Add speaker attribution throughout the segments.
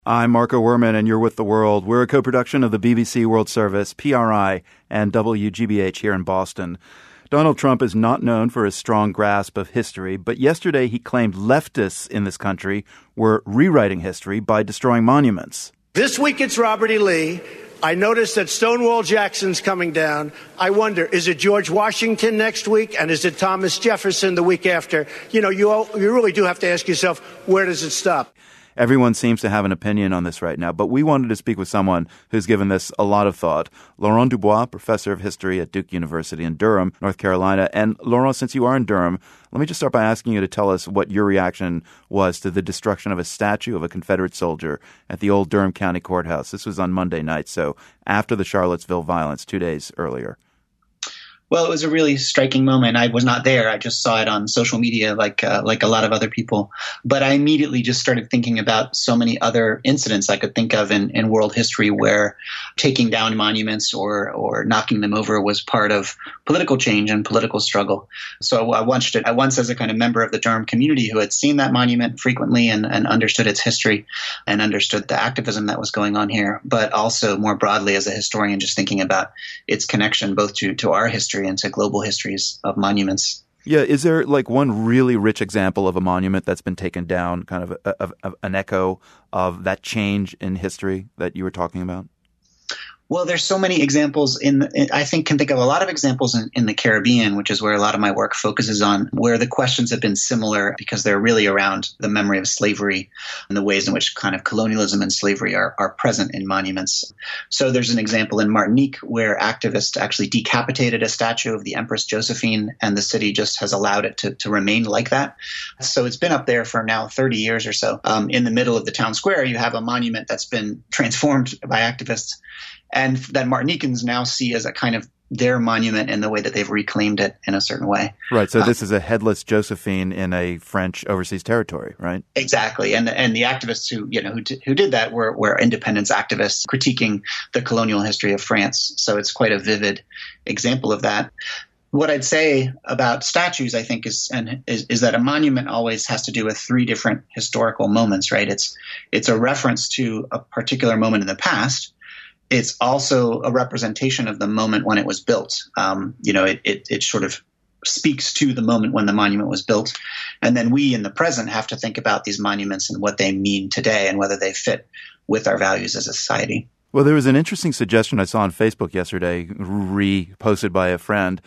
Speaker 1: I'm Marco Werman, and you're with The World. We're a co-production of the BBC World Service, PRI, and WGBH here in Boston. Donald Trump is not known for his strong grasp of history, but yesterday he claimed leftists in this country were rewriting history by destroying monuments.
Speaker 2: This week it's Robert E. Lee. I noticed that Stonewall Jackson's coming down. I wonder, is it George Washington next week? And is it Thomas Jefferson the week after? You really do have to ask yourself, where does it stop?
Speaker 1: Everyone seems to have an opinion on this right now, but we wanted to speak with someone who's given this a lot of thought. Laurent Dubois, professor of history at Duke University in Durham, North Carolina. And Laurent, since you are in Durham, let me just start by asking you to tell us what your reaction was to the destruction of a statue of a Confederate soldier at the old Durham County Courthouse. This was on Monday night, so after the Charlottesville violence 2 days earlier.
Speaker 3: Well, it was a really striking moment. I was not there. I just saw it on social media like a lot of other people. But I immediately just started thinking about so many other incidents I could think of in world history where taking down monuments or knocking them over was part of political change and political struggle. So I watched it once as a kind of member of the Durham community who had seen that monument frequently and understood its history and understood the activism that was going on here, but also more broadly as a historian just thinking about its connection both to our history and to global histories of monuments.
Speaker 1: Yeah, is there like one really rich example of a monument that's been taken down, kind of an echo of that change in history that you were talking about?
Speaker 3: Well, there's so many examples I can think of a lot of examples in the Caribbean, which is where a lot of my work focuses on, where the questions have been similar because they're really around the memory of slavery and the ways in which kind of colonialism and slavery are present in monuments. So there's an example in Martinique where activists actually decapitated a statue of the Empress Josephine, and the city just has allowed it to remain like that. So it's been up there for now 30 years or so. In the middle of the town square, you have a monument that's been transformed by activists, and that Martinicans now see as a kind of their monument in the way that they've reclaimed it in a certain way.
Speaker 1: Right. So this is a headless Josephine in a French overseas territory, right?
Speaker 3: Exactly. And the activists who did that were independence activists critiquing the colonial history of France. So it's quite a vivid example of that. What I'd say about statues, I think, is that a monument always has to do with three different historical moments, right? It's a reference to a particular moment in the past. It's also a representation of the moment when it was built. It sort of speaks to the moment when the monument was built. And then we in the present have to think about these monuments and what they mean today and whether they fit with our values as a society.
Speaker 1: Well, there was an interesting suggestion I saw on Facebook yesterday, reposted by a friend.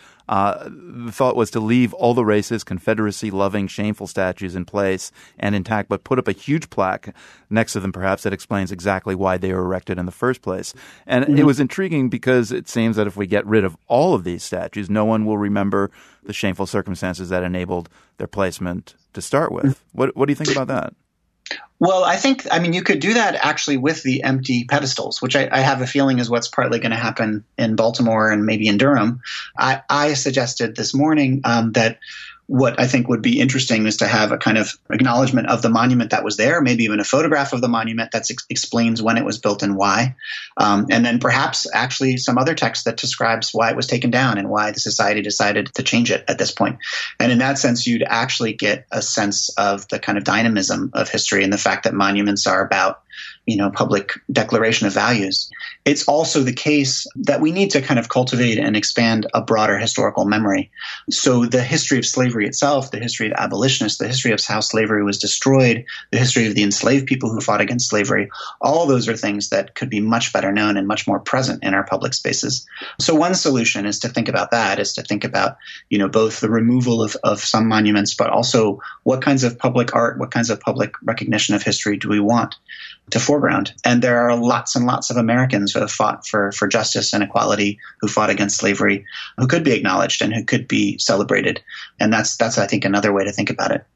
Speaker 1: The thought was to leave all the racist, Confederacy-loving, shameful statues in place and intact, but put up a huge plaque next to them, perhaps, that explains exactly why they were erected in the first place. And It was intriguing because it seems that if we get rid of all of these statues, no one will remember the shameful circumstances that enabled their placement to start with. What do you think about that?
Speaker 3: Well, you could do that actually with the empty pedestals, which I have a feeling is what's partly going to happen in Baltimore and maybe in Durham. I suggested this morning that what I think would be interesting is to have a kind of acknowledgement of the monument that was there, maybe even a photograph of the monument that explains when it was built and why. And then perhaps actually some other text that describes why it was taken down and why the society decided to change it at this point. And in that sense, you'd actually get a sense of the kind of dynamism of history and the fact that monuments are about public declaration of values. It's also the case that we need to kind of cultivate and expand a broader historical memory. So the history of slavery itself, the history of abolitionists, the history of how slavery was destroyed, the history of the enslaved people who fought against slavery, all those are things that could be much better known and much more present in our public spaces. So one solution is to think about that, is to think about, both the removal of some monuments, but also what kinds of public art, what kinds of public recognition of history do we want to foreground. And there are lots and lots of Americans who have fought for justice and equality, who fought against slavery, who could be acknowledged and who could be celebrated. And that's I think, another way to think about it.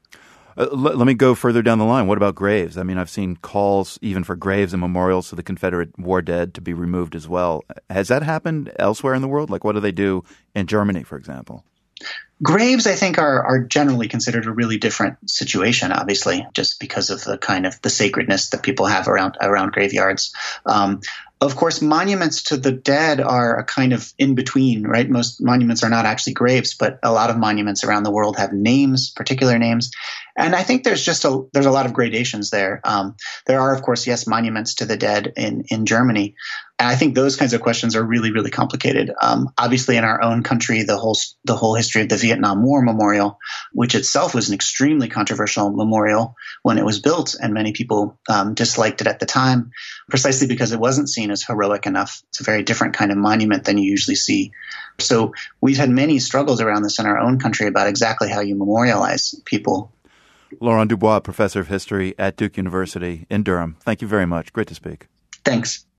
Speaker 1: Let me go further down the line. What about graves? I mean, I've seen calls even for graves and memorials to the Confederate war dead to be removed as well. Has that happened elsewhere in the world? Like, what do they do in Germany, for example?
Speaker 3: Graves, I think, are generally considered a really different situation, obviously, just because of the kind of the sacredness that people have around graveyards. Of course, monuments to the dead are a kind of in between, right? Most monuments are not actually graves, but a lot of monuments around the world have names, particular names. And I think there's a lot of gradations there. There are, of course, yes, monuments to the dead in Germany. And I think those kinds of questions are really, really complicated. Obviously, in our own country, the whole history of the Vietnam War Memorial, which itself was an extremely controversial memorial when it was built, and many people disliked it at the time, precisely because it wasn't seen as heroic enough. It's a very different kind of monument than you usually see. So we've had many struggles around this in our own country about exactly how you memorialize people.
Speaker 1: Laurent Dubois, professor of history at Duke University in Durham. Thank you very much. Great to speak.
Speaker 3: Thanks.